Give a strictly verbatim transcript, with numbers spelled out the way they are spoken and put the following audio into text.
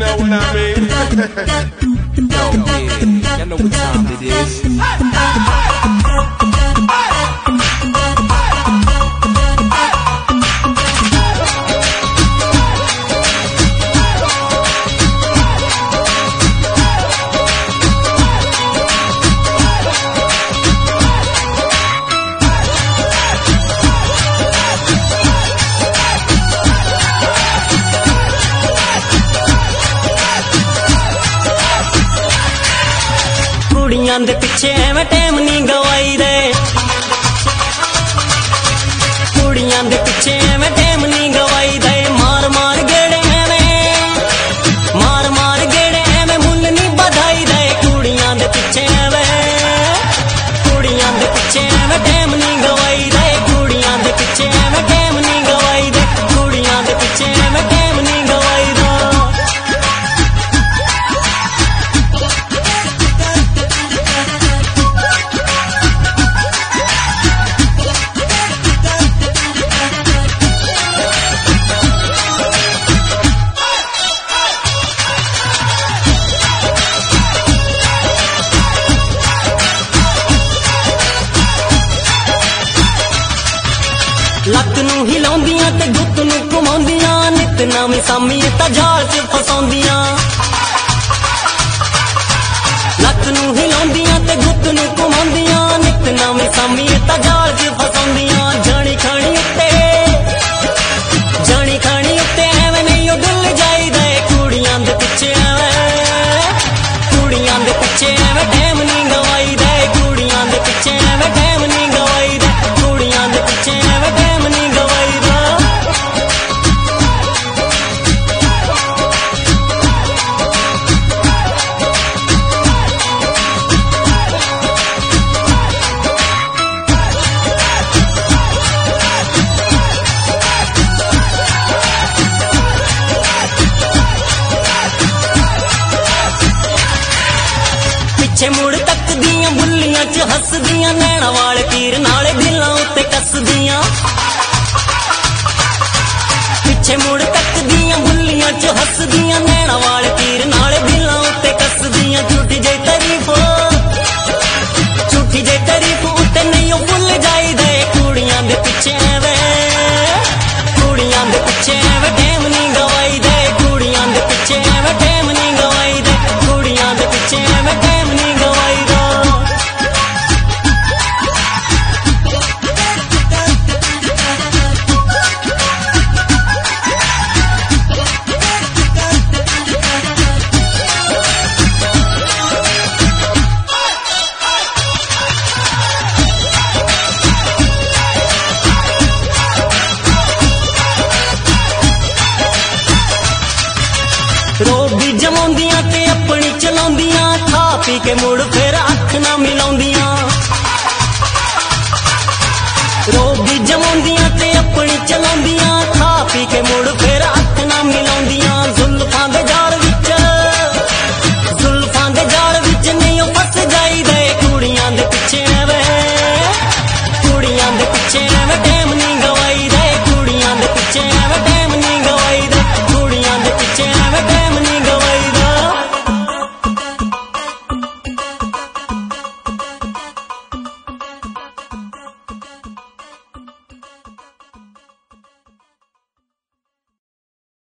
know what I mean? Yo, yeah, y'all know what time it is. कुड़ियां दे पिछे एवें time नहीं गवाई दे, कुड़ियां दे पिछे एवें टाइम नहीं गवाई दे। मार मार गेड़े एवें, मार मार गेड़े एवें मुल नहीं बधाई दे। कुड़ियां दे पिछे एवें, कुड़ियां दे पिछे एवें टाइम नहीं गवाई दे, कुड़ियां दे पिछे एवें टाइम नहीं गवाई दे, कुड़ियां दे पिछे एवें टाइम नहीं गवाई दे। लक नू हिलाउंदियां ते गुत्त नू घुमाउंदियां, नित नवीं सामी तां जाल च फसाउंदियां। लक नू हिलाउंदियां ते गुत्त नू घुमाउंदियां, नित नवीं सामी तां जाल च फसाउंदियां। जानी खानी उत्ते, जानी खानी उत्ते एवें नहीं ओ डुल जाई दे। कुड़ियां दे पिछे एवें, कुड़ियां दे पिछे एवें टाइम नहीं गवाई दे, कुड़ियां दे पिछे एवें टाइम नहीं गवाई दे, कुड़ियां दे पिछे एवें टाइम नहीं गवाई दे। पिछे मुड़ तकदियां बुल्लियां च हसदियां, नैना वाले तीर नाले दिलां उत्ते कसदियां। पिछे मुड़ तकदियां बुल्लियां च हसदियां, नैना वाले तीर नाले दिलां उत्ते कसदियां। झूठी जे तारीफ, झूठी जे तारीफ उत्ते नहीं ओ भुल जाई दे। कुड़ियां दे पिछे एवें, कुड़ियां दे पिछे एवें टाइम नहीं गवाई दे, कुड़ियां दे पिछे एवें टाइम नहीं गवाई दे, कुड़ियां दे पिछे एवें टाइम नहीं गवाई दे। रोबी जमाउंदियां ते अपनी चलाउंदियां, खा पी के मुड़ फिर अख ना मिलाउंदियां।